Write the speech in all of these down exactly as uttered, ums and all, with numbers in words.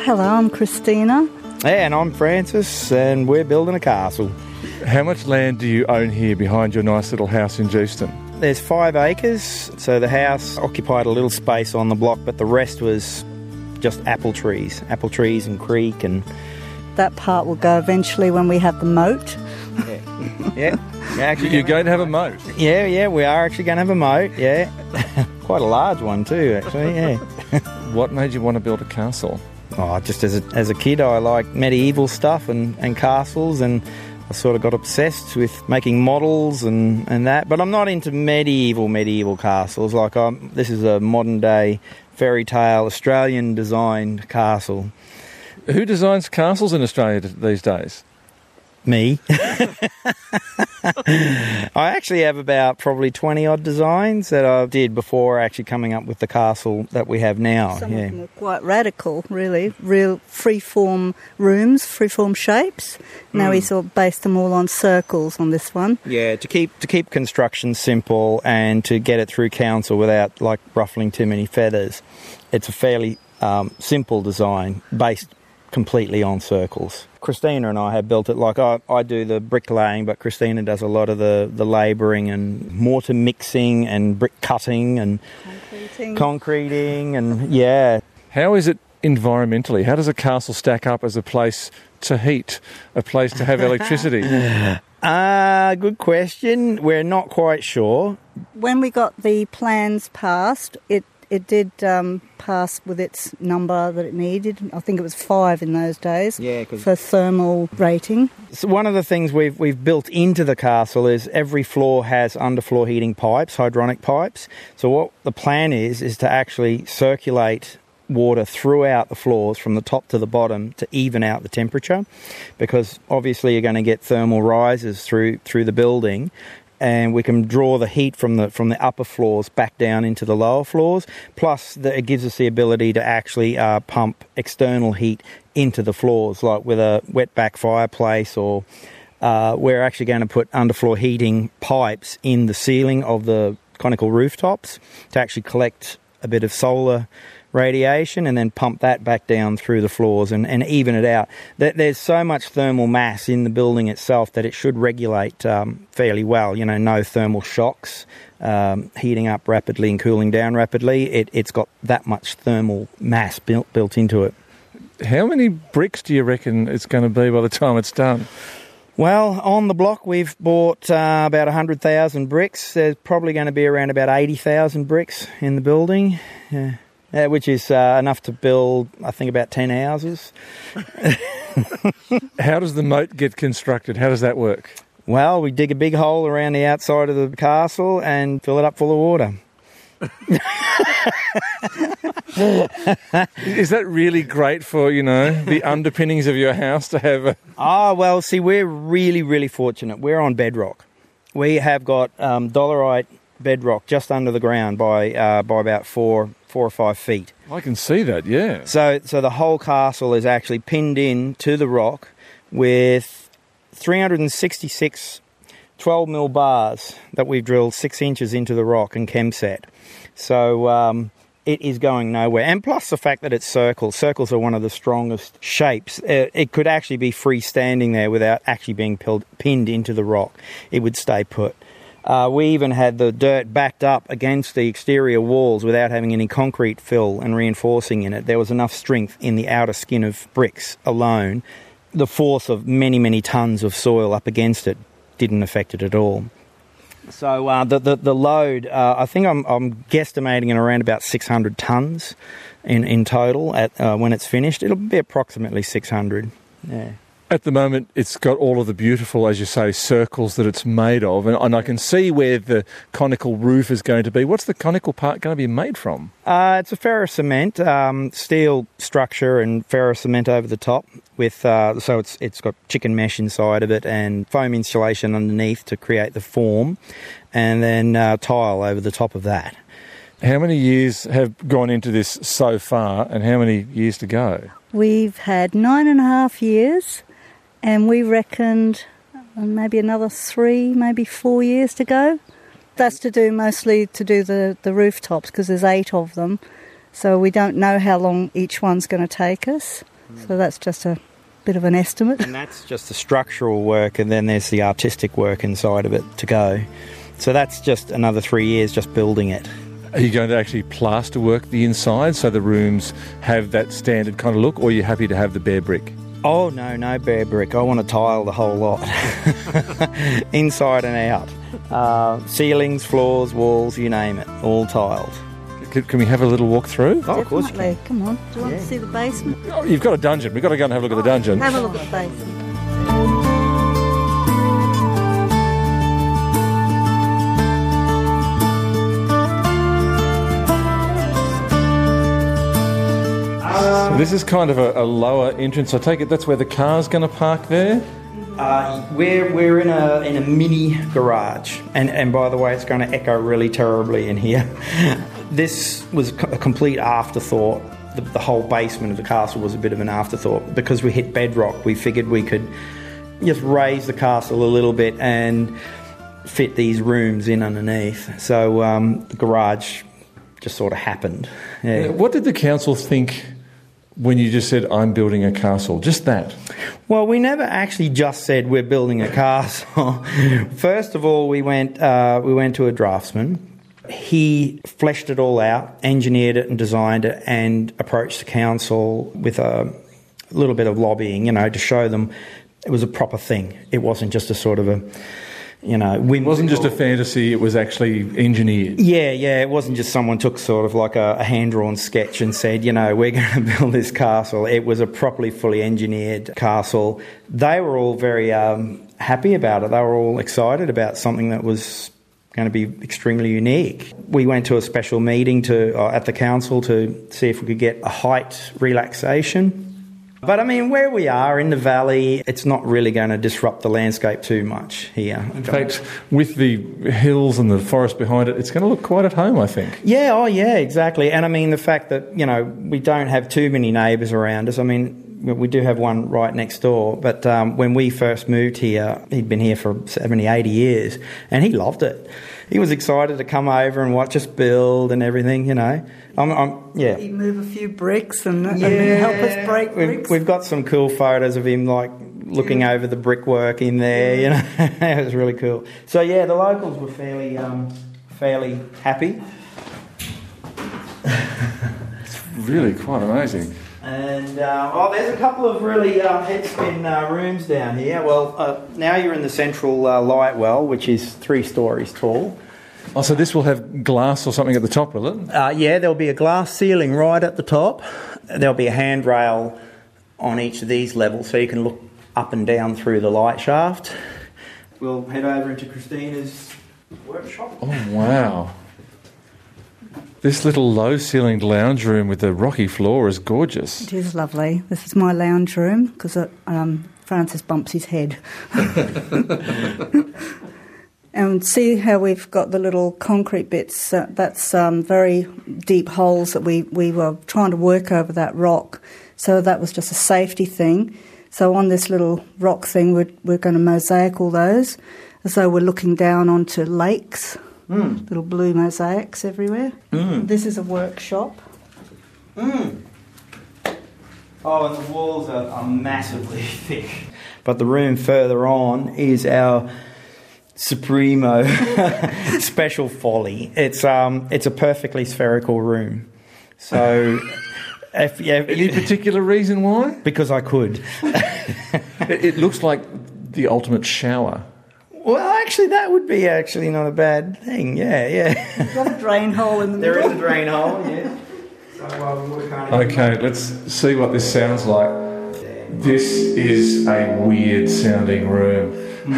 Hello, I'm Christina. Yeah, and I'm Francis, and we're building a castle. How much land do you own here behind your nice little house in Geuston? There's five acres, so the house occupied a little space on the block, but the rest was just apple trees, apple trees and creek. And that part will go eventually when we have the moat. Yeah, yeah. You're, actually You're going to have a moat? Yeah, yeah, we are actually going to have a moat, yeah. Quite a large one too, actually, yeah. What made you want to build a castle? Oh, just as a, as a kid, I liked medieval stuff and, and castles, and I sort of got obsessed with making models and, and that. But I'm not into medieval, medieval castles. Like, I'm, this is a modern-day fairy tale Australian-designed castle. Who designs castles in Australia these days? Me. I actually have about probably twenty odd designs that I did before actually coming up with the castle that we have now. Some yeah. of them were quite radical, really. Real free-form rooms, free-form shapes. Now mm. we sort of based them all on circles on this one. Yeah, to keep to keep construction simple and to get it through council without like ruffling too many feathers. It's a fairly um, simple design based completely on circles. Christina and I have built it. Like I, I do the bricklaying, but Christina does a lot of the, the labouring and mortar mixing and brick cutting and concreting. concreting and yeah. How is it environmentally? How does a castle stack up as a place to heat, a place to have electricity? Uh, good question. We're not quite sure. When we got the plans passed, it It did um, pass with its number that it needed. I think it was five in those days yeah, for thermal rating. So one of the things we've we've built into the castle is every floor has underfloor heating pipes, hydronic pipes. So what the plan is, is to actually circulate water throughout the floors from the top to the bottom to even out the temperature, because obviously you're going to get thermal rises through through the building. And we can draw the heat from the from the upper floors back down into the lower floors. Plus, the, it gives us the ability to actually uh, pump external heat into the floors, like with a wetback fireplace, or uh, we're actually going to put underfloor heating pipes in the ceiling of the conical rooftops to actually collect a bit of solar radiation and then pump that back down through the floors and, and even it out. There's so much thermal mass in the building itself that it should regulate um, fairly well. You know, no thermal shocks, um, heating up rapidly and cooling down rapidly. It, it's got that much thermal mass built, built into it. How many bricks do you reckon it's going to be by the time it's done? Well, on the block we've bought uh, about one hundred thousand bricks. There's probably going to be around about eighty thousand bricks in the building. Yeah. Yeah, which is uh, enough to build, I think, about ten houses. How does the moat get constructed? How does that work? Well, we dig a big hole around the outside of the castle and fill it up full of water. Is that really great for, you know, the underpinnings of your house to have a... Oh, well, see, we're really, really fortunate. We're on bedrock. We have got um, dolerite bedrock just under the ground by uh, by about four four or five feet. I can see that, yeah. So so the whole castle is actually pinned in to the rock with three hundred sixty-six twelve mil bars that we've drilled six inches into the rock and chemset. So um, it is going nowhere. And plus the fact that it's circles. Circles are one of the strongest shapes. Uh, it could actually be freestanding there without actually being pilled, pinned into the rock. It would stay put. Uh, we even had the dirt backed up against the exterior walls without having any concrete fill and reinforcing in it. There was enough strength in the outer skin of bricks alone. The force of many, many tons of soil up against it didn't affect it at all. So uh, the, the the load, uh, I think I'm, I'm guesstimating at around about six hundred tons in, in total at uh, when it's finished. It'll be approximately six hundred, yeah. At the moment, it's got all of the beautiful, as you say, circles that it's made of, and, and I can see where the conical roof is going to be. What's the conical part going to be made from? Uh, it's a ferrocement, um, steel structure and ferrocement over the top. With uh, so it's it's got chicken mesh inside of it and foam insulation underneath to create the form, and then uh, tile over the top of that. How many years have gone into this so far, and how many years to go? We've had nine and a half years. And we reckoned maybe another three, maybe four years to go. That's to do mostly to do the, the rooftops because there's eight of them. So we don't know how long each one's going to take us. So that's just a bit of an estimate. And that's just the structural work, and then there's the artistic work inside of it to go. So that's just another three years just building it. Are you going to actually plaster work the inside so the rooms have that standard kind of look, or are you happy to have the bare brick? Oh, no, no bare brick. I want to tile the whole lot. Inside and out. Uh, ceilings, floors, walls, you name it, all tiled. Can, can we have a little walk through? Oh, of course you Definitely. can. Come on. Do you want Yeah. to see the basement? Oh, you've got a dungeon. We've got to go and have a look at the dungeon. Have a look at the basement. So this is kind of a, a lower entrance. I take it that's where the car's going to park there? Uh, we're we're in a in a mini garage, and and by the way, it's going to echo really terribly in here. This was a complete afterthought. The, the whole basement of the castle was a bit of an afterthought because we hit bedrock. We figured we could just raise the castle a little bit and fit these rooms in underneath. So um, the garage just sort of happened. Yeah. What did the council think when you just said, I'm building a castle? Just that? Well, we never actually just said we're building a castle. First of all, we went uh, we went to a draftsman. He fleshed it all out, engineered it and designed it, and approached the council with a little bit of lobbying, you know, to show them it was a proper thing. It wasn't just a sort of a, you know, whimsical. It wasn't just a fantasy, it was actually engineered. Yeah, yeah, it wasn't just someone took sort of like a, a hand-drawn sketch and said, you know, we're going to build this castle. It was a properly, fully engineered castle. They were all very um, happy about it. They were all excited about something that was going to be extremely unique. We went to a special meeting to uh, at the council to see if we could get a height relaxation. But I mean, where we are in the valley, it's not really going to disrupt the landscape too much here. In fact, with the hills and the forest behind it, it's going to look quite at home, I think. Yeah, oh yeah, exactly. And I mean, the fact that, you know, we don't have too many neighbours around us. I mean, we do have one right next door, but um, when we first moved here, he'd been here for seventy, eighty years, and he loved it. He was excited to come over and watch us build and everything, you know. I'm, I'm, yeah. He'd move a few bricks and, Yeah, and help us break we've, bricks. we've got some cool photos of him, like, looking over the brickwork in there, you know. It was really cool. So, yeah, the locals were fairly, um, fairly happy. It's really quite amazing. And, uh, oh, there's a couple of really uh, head-spin uh, rooms down here. Well, uh, now you're in the central uh, light well, which is three stories tall. Oh, so this will have glass or something at the top, will it? Uh, yeah, there'll be a glass ceiling right at the top. There'll be a handrail on each of these levels so you can look up and down through the light shaft. We'll head over into Christina's workshop. Oh, wow. This little low-ceilinged lounge room with the rocky floor is gorgeous. It is lovely. This is my lounge room because um, Francis bumps his head. And see how we've got the little concrete bits. Uh, that's um, very deep holes that we, we were trying to work over that rock. So that was just a safety thing. So on this little rock thing, we're, we're going to mosaic all those as though we're looking down onto lakes. Mm. Little blue mosaics everywhere. Mm. This is a workshop. Mm. Oh, and the walls are, are massively thick. But the room further on is our Supremo special folly. It's um, it's a perfectly spherical room. So, if, yeah, any particular reason why? Because I could. it, it looks like the ultimate shower. Well, actually, that would be actually not a bad thing. Yeah, yeah. You've got a drain hole in the there middle. There is a drain hole. Yeah. So, uh, we can't okay, let's see what this sounds like. This is a weird sounding room.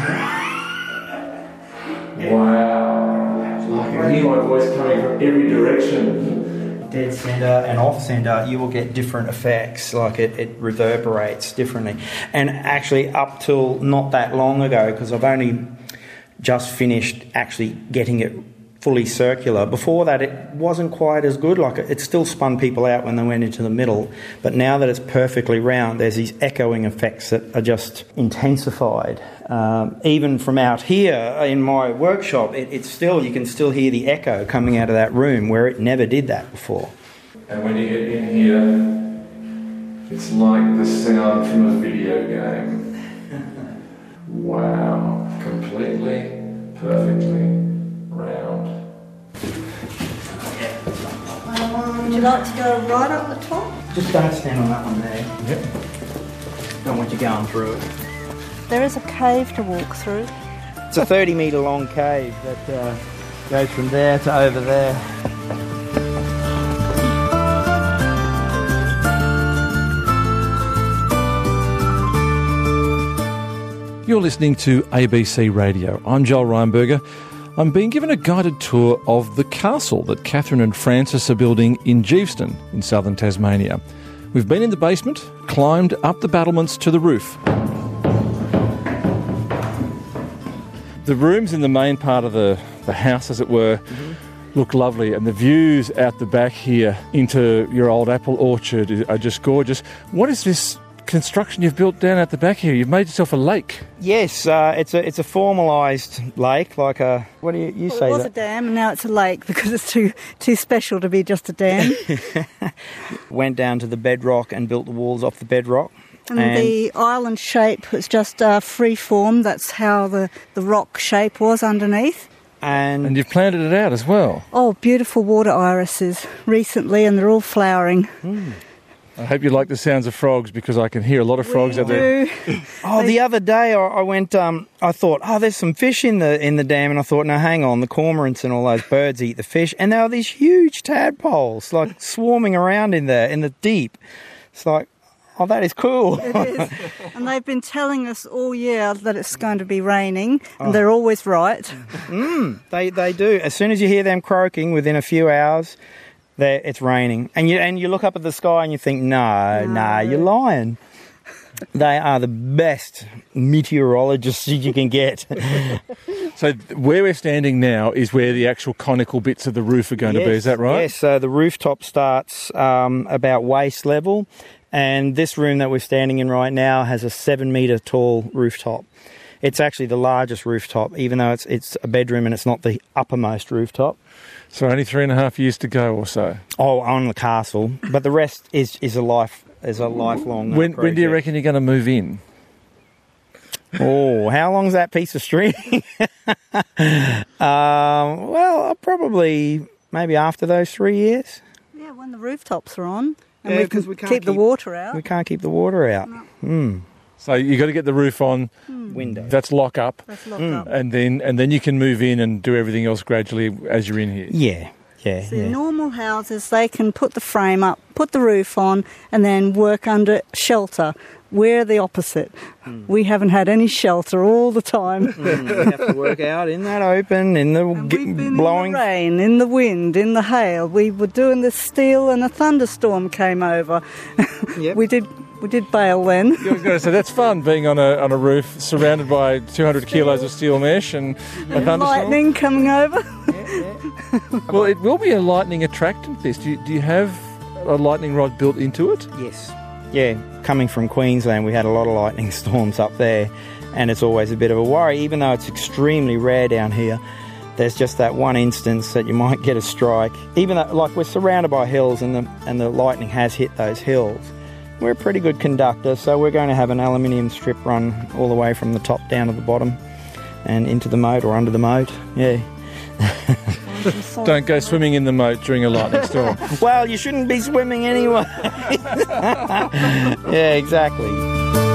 Wow. I can hear my voice coming from every direction. Dead centre and off centre, you will get different effects, like it, it reverberates differently. And actually, up till not that long ago, because I've only just finished actually getting it fully circular, before that it wasn't quite as good. Like it still spun people out when they went into the middle, but now that it's perfectly round, there's these echoing effects that are just intensified. Um, even from out here in my workshop, it, it's still, you can still hear the echo coming out of that room where it never did that before. And when you get in here, It's like the sound from a video game. Wow, completely, perfectly round. Would you like to go right up the top? Just don't stand on that one there. Yep. Don't want you going through it. There is a cave to walk through. It's a thirty metre long cave that uh, goes from there to over there. You're listening to A B C Radio. I'm Joel Reinberger. I'm being given a guided tour of the castle that Catherine and Francis are building in Geeveston in southern Tasmania. We've been in the basement, climbed up the battlements to the roof. The rooms in the main part of the, the house, as it were, mm-hmm. look lovely, and the views out the back here into your old apple orchard are just gorgeous. What is this construction you've built down at the back here? You've made yourself a lake. Yes, uh, it's a it's a formalised lake, like a what do you, you well, say? It was that? a dam, and now it's a lake because it's too too special to be just a dam. Went down to the bedrock and built the walls off the bedrock. And, and the island shape was just uh, free form. That's how the, the rock shape was underneath. And, and you've planted it out as well. Oh, beautiful water irises recently, and they're all flowering. Mm. I hope you like the sounds of frogs, because I can hear a lot of frogs we out there. Do. Oh, the other day I, I went. Um, I thought, oh, there's some fish in the in the dam, and I thought, no, hang on, the cormorants and all those birds eat the fish, and there are these huge tadpoles like swarming around in there in the deep. It's like, oh, that is cool. It is, and they've been telling us all year that it's going to be raining, and oh. they're always right. Mm, they they do. As soon as you hear them croaking, within a few hours, there it's raining, and you and you look up at the sky and you think, no, no, nah, you're lying. They are the best meteorologists you can get. So where we're standing now is where the actual conical bits of the roof are going yes, to be. Is that right? Yes. So the rooftop starts um, about waist level, and this room that we're standing in right now has a seven metre tall rooftop. It's actually the largest rooftop, even though it's it's a bedroom and it's not the uppermost rooftop. So only three and a half years to go or so. Oh, on the castle, but the rest is is a life is a lifelong. Uh, when when do you reckon you're going to move in? Oh, how long's that piece of string? um, well, probably maybe after those three years. Yeah, when the rooftops are on, and yeah, we can we can't keep, keep the water out. We can't keep the water out. No. Mm. So you got to get the roof on. Mm. Window. That's lock up. That's lock mm. up. And then and then you can move in and do everything else gradually as you're in here. Yeah. Yeah, so yeah. normal houses, they can put the frame up, put the roof on, and then work under shelter. We're the opposite. Mm. We haven't had any shelter all the time. Mm, we have to work out in that open, in the and g- we've been blowing... in the rain, in the wind, in the hail. We were doing this steel and a thunderstorm came over. Yep. we did we did bail then. I was going to say, that's fun, being on a on a roof surrounded by two hundred kilos of steel mesh and a thunderstorm. Lightning coming over. Yeah, yeah. Well, it will be a lightning attractant, this. Do you, do you have a lightning rod built into it? Yes. Yeah, coming from Queensland, we had a lot of lightning storms up there, and it's always a bit of a worry, even though it's extremely rare down here. There's just that one instance that you might get a strike, even though, like, we're surrounded by hills and the and the lightning has hit those hills. We're a pretty good conductor, so we're going to have an aluminium strip run all the way from the top down to the bottom and into the moat or under the moat. Yeah. Don't go swimming in the moat during a lightning storm. Well, you shouldn't be swimming anyway. Yeah, exactly.